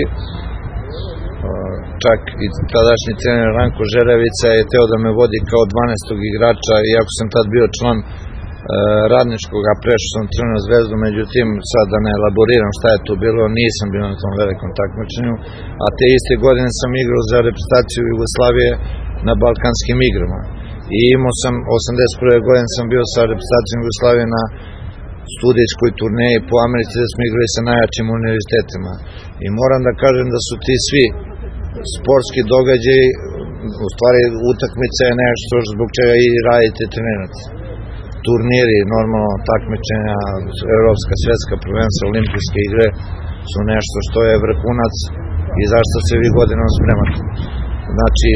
Čak i tadašnji trener Ranko Žeravica je teo da me vodi kao 12. igrača, iako sam tad bio član radničkog, a prešao sam Crvenu zvezdu, međutim sad da ne elaboriram šta je to bilo, nisam bio na tom velikom takmičenju, a te iste godine sam igrao za reprezentaciju Jugoslavije na Balkanskim igrama. I imao sam, 81. godine sam bio sa reprezentacijom Jugoslavije na studijskoj turneji po Americi, da smo igrali sa najjačim univerzitetima. I moram da kažem da su ti svi sportski događaji, u stvari utakmica je nešto zbog čega i radite trenirate. Turniri, normalno takmičenja, evropska, svjetska prvenstva, olimpijske igre su nešto što je vrhunac i zašto se vi godinom spremate. Znači,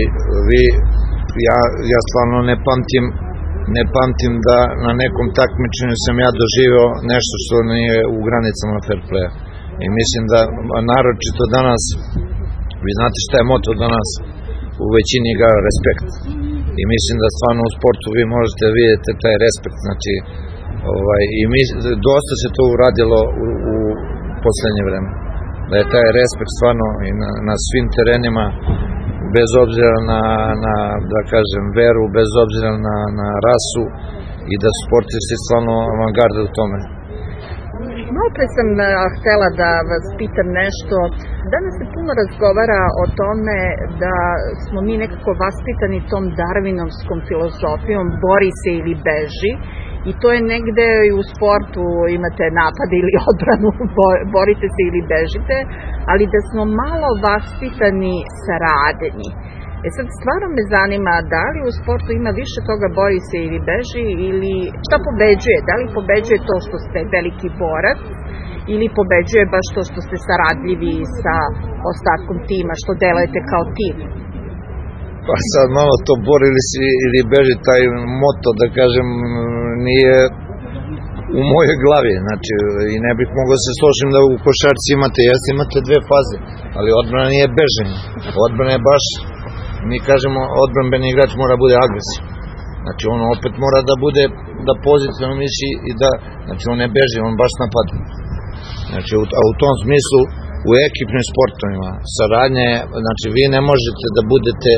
ja stvarno ne pamtim da na nekom takmičenju sam ja doživio nešto što nije u granicama fair playa. I mislim da, naročito danas, vi znate šta je moto danas u većini igara, respekt. I mislim da stvarno u sportu vi možete vidjeti taj respekt, znači, i dosta se to uradilo u poslednje vreme. Da je taj respekt stvarno i na svim terenima, bez obzira na da kažem, veru, bez obzira na rasu, i da sportisti stvarno avangarde u tome. Malo pre sam htela da vas pitam nešto. Danas se puno razgovara o tome da smo mi nekako vaspitani tom darvinovskom filozofijom, bori se ili beži, I to je negde i u sportu, imate napad ili odbranu, borite se ili bežite, ali da smo malo vaspitani saradnji. Sad stvarno me zanima da li u sportu ima više toga bori se ili beži ili šta pobeđuje? Da li pobeđuje to što ste veliki borac ili pobeđuje baš to što ste saradljivi sa ostatkom tima, što delujete kao tim? Pa sad malo to borili se ili beži, taj moto da kažem nije u mojoj glavi, znači i ne bih mogao se složiti da u košarci imate dve faze, ali odbrana nije beženje, odbrana je baš, mi kažemo odbranbeni igrač mora bude agresiv, znači on opet mora da bude, da pozitivno misli i da, znači on ne beži, on baš napada, znači u tom smislu u ekipnim sportovima saradnje, znači vi ne možete da budete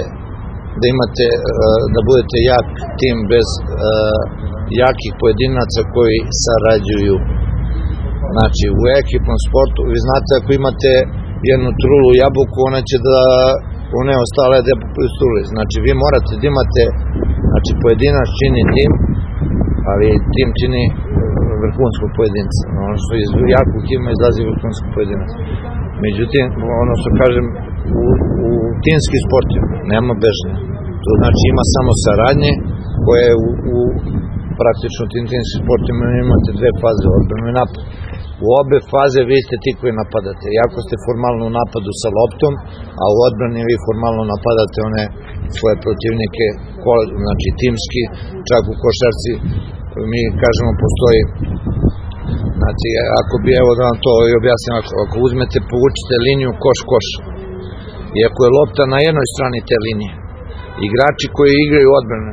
da budete jak tim bez jakih pojedinaca koji sarađuju. Znači u ekipnom sportu, vi znate ako imate jednu trulu jabuku, ona će da one ostale da struli. Znači vi morate da imate, znači pojedinac čini tim, ali tim čini vrhunskog pojedinca. Ono što iz jakog tima izlazi vrhunskog pojedinac. Međutim, ono što kažem, u timskim sportima nema bežnja. To znači ima samo saradnje koje praktično u timskim sportima imate dve faze, odbranu i napad. U obe faze vi ste ti koji napadate. Iako ste formalno u napadu sa loptom, a u odbrani vi formalno napadate one svoje protivnike, znači timski, čak u košarci mi kažemo postoji, znači ako bi, evo da vam to objasnim, ako uzmete, povučite liniju koš-koš, i ako je lopta na jednoj strani te linije, igrači koji igraju odbranu,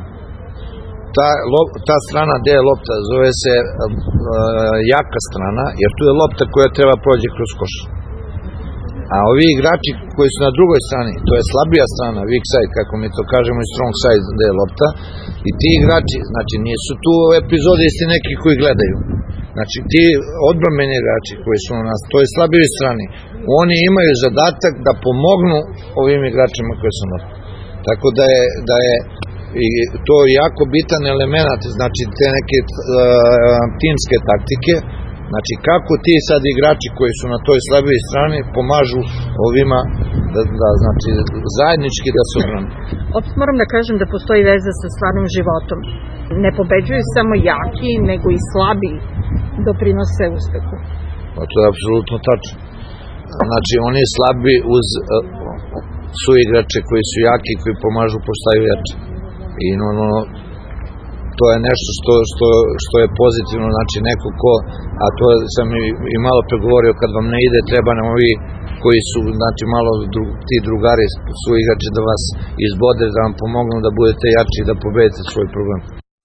ta strana gde je lopta zove se jaka strana, jer tu je lopta koja treba prođe kroz koš. A ovi igrači koji su na drugoj strani, to je slabija strana, weak side, kako mi to kažemo, i strong side gde je lopta, i ti igrači, znači nisu tu epizode isti neki koji gledaju. Znači ti odbrambeni igrači koji su na toj slabijoj strani, oni imaju zadatak da pomognu ovim igračima koji su na. Tako da je i to jako bitan element, znači te neke timske taktike, znači kako ti sad igrači koji su na toj slabijoj strani pomažu ovima da znači zajednički da se odbrane. Opet moram da kažem da postoji veza sa stvarnim životom. Ne pobeđuju samo jaki, nego i slabi doprinose uspehu. Pa to je apsolutno tačno. Znači oni slabi uz su igrače koji su jaki, koji pomažu postaju jači. I normalno to je nešto što je pozitivno, znači neko ko, a to sam i malo pregovorio, kad vam ne ide treba nam ovi koji su, znači malo ti drugari su igrači da vas izbode, da vam pomognu da budete jači i da pobedite svoj problem.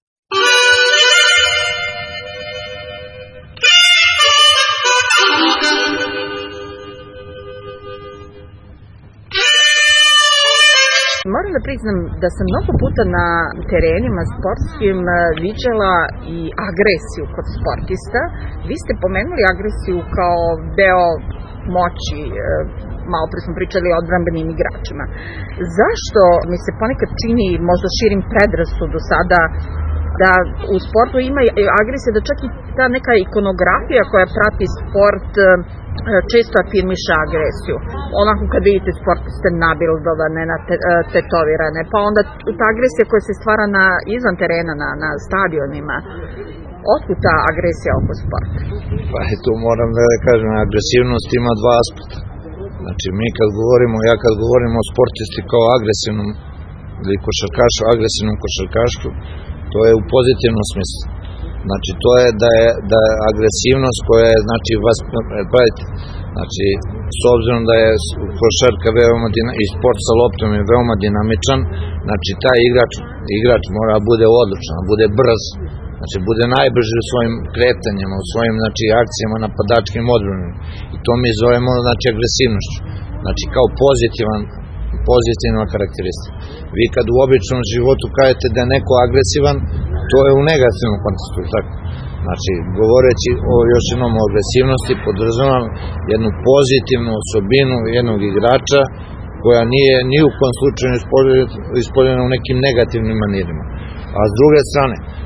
Moram da priznam da sam mnogo puta na terenima sportskim viđala i agresiju kod sportista. Vi ste pomenuli agresiju kao deo moći, malo pre smo pričali o odbrambenim igračima. Zašto mi se ponekad čini, možda širim predrasudu sada, da u sportu ima agresija, da čak i ta neka ikonografija koja prati sport često afirmiše agresiju. Onako kad vidite sportiste nabildovane, tetovirane, pa onda ta agresija koja se stvara izvan terena, na stadionima. Otkud ta agresija oko sporta? Pa i tu moram da kažem, agresivnost ima dva aspekta. Znači mi ja kad govorimo o sportisti kao agresivnom ili košarkašu, agresivnom košarkašku, to je u pozitivnom smislu. Znači to je da je agresivnost koja je, znači znači s obzirom da je košarka veoma i sport sa loptom je veoma dinamičan, znači taj igrač mora da bude odlučan, da bude brz, znači bude najbrži u svojim kretanjima, u svojim znači akcijama, napadačkim odbranama. I to mi zovemo znači agresivnošću. Znači kao pozitivna karakteristika. Vi kad u običnom životu kažete da je neko agresivan, to je u negativnom kontekstu, tako. Znači, govoreći još jednom o agresivnosti, podrazumevam jednu pozitivnu osobinu jednog igrača koja nije ni u kom slučaju ispoljena u nekim negativnim manirima. A s druge strane,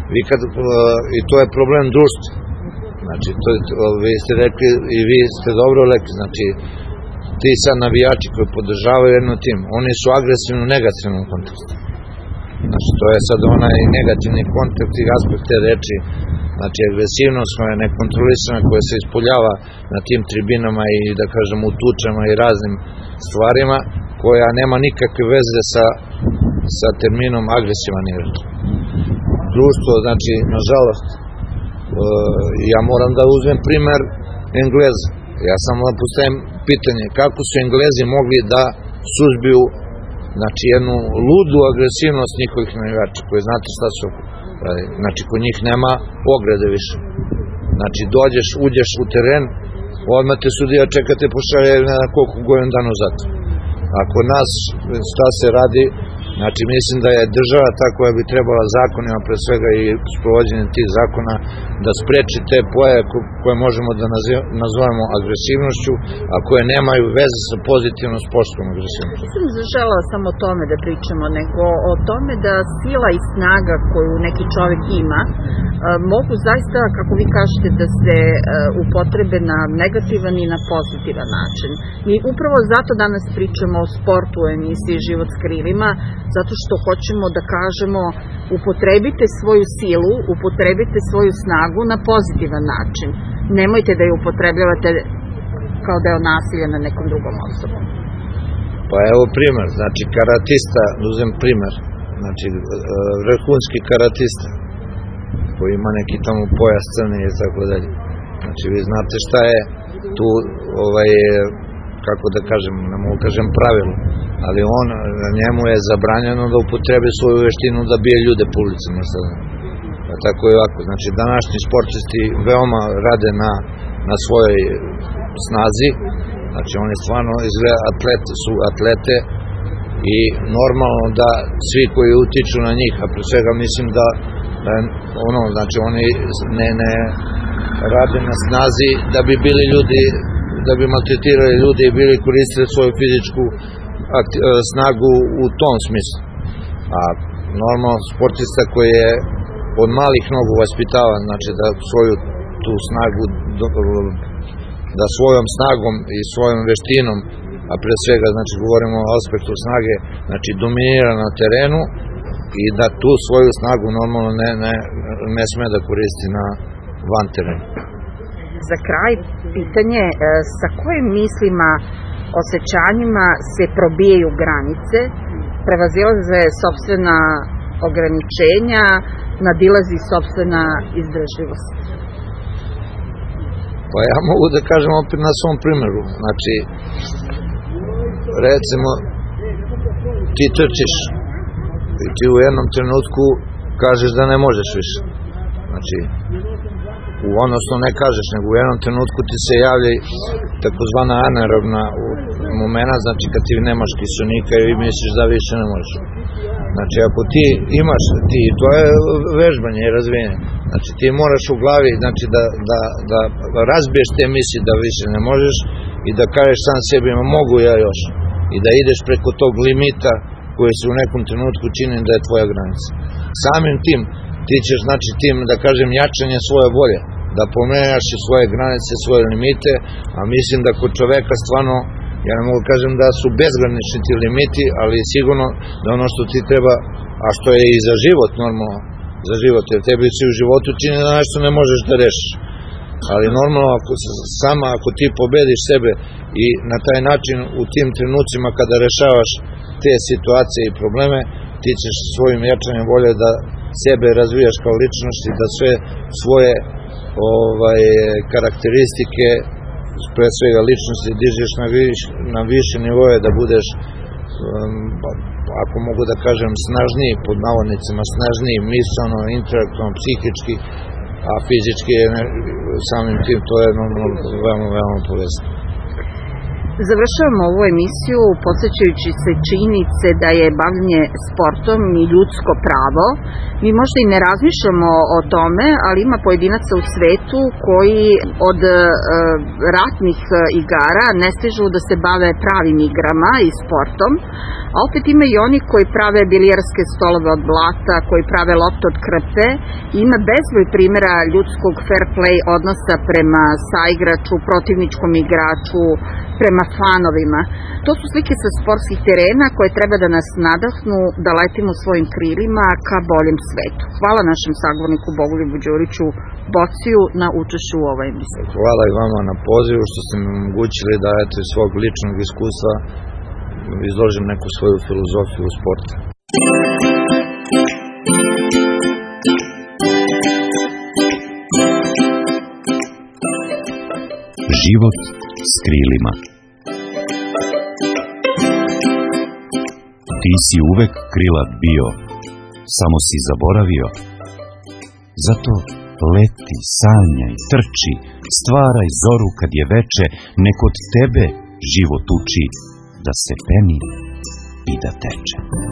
i to je problem društva. Znači, vi ste rekli i vi ste dobro rekli, znači, ti sad navijači koji podržavaju jedno tim, oni su agresivni u negativnom kontekstu. Znači, to je sad onaj negativni kontekst i aspekt te reči, znači, agresivnost koja je nekontrolisana, koja se ispoljava na tim tribinama i, da kažem, u tučama i raznim stvarima, koja nema nikakve veze sa terminom agresivan igrač. Društvo, znači, nažalost, ja moram da uzmem primer Engleza. Ja samo da postavim pitanje kako su Englezi mogli da suzbiju, znači, jednu ludu agresivnost njihovih navijača, koji znate šta su, znači, kod njih nema ograde više. Znači, uđeš u teren, odmah te sudija čekate pošalje na koliko godinu dana u zatvor. A kod nas, šta se radi, znači, mislim da je država ta koja bi trebala zakonima, pre svega i sprovođenjem tih zakona, da spreči te pojave koje možemo da nazovemo agresivnošću, a koje nemaju veze sa pozitivnom sportskom agresivnošću. Nisam želala samo o tome da pričamo, nego o tome da sila i snaga koju neki čovek ima, mogu zaista, kako vi kažete, da se upotrebe na negativan i na pozitivan način. I upravo zato danas pričamo o sportu u emisiji Život s krilima, zato što hoćemo da kažemo upotrebite svoju silu, upotrebite svoju snagu na pozitivan način. Nemojte da je upotrebljavate kao deo nasilja na nekom drugom osobom. Pa evo primer, znači karatista, uzem primer, znači vrhunski karatista koji ima neki tamo pojas crni i tako dalje. Znači vi znate šta je tu, kako da kažem, ne mogu kažem pravilo, ali njemu je zabranjeno da upotrebi svoju veštinu da bije ljude po ulicama. Tako je ovako, znači današnji sportisti veoma rade na svojoj snazi, znači oni stvarno su atlete i normalno da svi koji utiču na njih, a pre svega mislim da znači oni ne rade na snazi da bi bili ljudi, da bi maltretirali ljudi i bili koristili svoju fizičku snagu u tom smislu. A normalno sportista koji je od malih nogu vaspitavan, znači da svoju tu snagu, da svojom snagom i svojom veštinom, a pre svega, znači govorimo o aspektu snage, znači dominira na terenu i da tu svoju snagu normalno ne sme da koristi na van terenu. Za kraj pitanje, sa kojim mislima, osjećanjima se probijaju granice, prevazilaze sopstvena ograničenja, nadilazi sopstvena izdržljivost? Pa ja mogu da kažem opet na svom primjeru, znači recimo ti trčiš i ti u jednom trenutku kažeš da ne možeš više, znači odnosno ne kažeš, nego u jednom trenutku ti se javlja takozvana anaerobna momena, znači kad ti nemaš kiselnika i misliš da više ne možeš. Znači ako ti imaš, to je vežbanje i razvijenje, znači ti moraš u glavi, znači da razbiješ te misli da više ne možeš i da kažeš sam sebi mogu ja još i da ideš preko tog limita koji se u nekom trenutku čini da je tvoja granica. Samim tim ti ćeš, znači tim, da kažem, jačanje svoje volje, da pomenjaš svoje granice, svoje limite, a mislim da kod čoveka stvarno, ja ne mogu kažem da su bezgranični ti limiti, ali sigurno da ono što ti treba, a što je i za život normalno, za život, jer tebi se u životu čini da nešto ne možeš da rešiš. Ali normalno, ako ti pobediš sebe i na taj način u tim trenucima kada rešavaš te situacije i probleme, ti ćeš svojim jačanjem volje da sebe razvijaš kao ličnost i da sve svoje karakteristike, pre svega ličnosti, dižeš na više nivoje, da budeš, ako mogu da kažem, snažniji, pod navodnicima, snažniji, misleno, intelektualno, psihički, a fizički je samim tim, to je veoma, veoma povezano. Završavamo ovu emisiju podsjećajući se činjenice da je bavljenje sportom i ljudsko pravo. Mi možda i ne razmišljamo o tome, ali ima pojedinaca u svetu koji od ratnih igara ne stižu da se bave pravim igrama i sportom, a opet ima i oni koji prave bilijarske stolove od blata, koji prave lopte od krpe. Ima bezbroj primjera ljudskog fair play odnosa prema saigraču, protivničkom igraču, prema fanovima. To su slike sa sportskih terena koje treba da nas nadahnu da letimo svojim krilima ka boljem svetu. Hvala našem sagovorniku Bogoljubu Đuriću Bociju na učešću u ovoj emisiji. Hvala i vama na pozivu što ste mi omogućili da iz svog ličnog iskustva izložim neku svoju filozofiju sporta. Život s krilima. Ti si uvek krilat bio, samo si zaboravio. Zato leti, sanjaj, trči, stvaraj zoru kad je veče, nek od tebe život uči da se peni i da teče.